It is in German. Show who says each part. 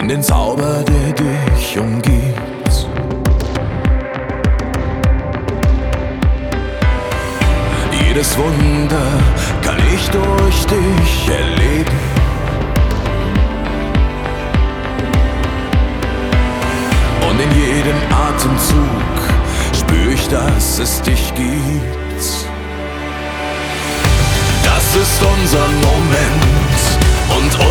Speaker 1: den Zauber, der dich umgibt. Jedes Wunder kann ich durch dich erleben. Und in jedem Atemzug spür ich, dass es dich gibt. Das ist unser Moment und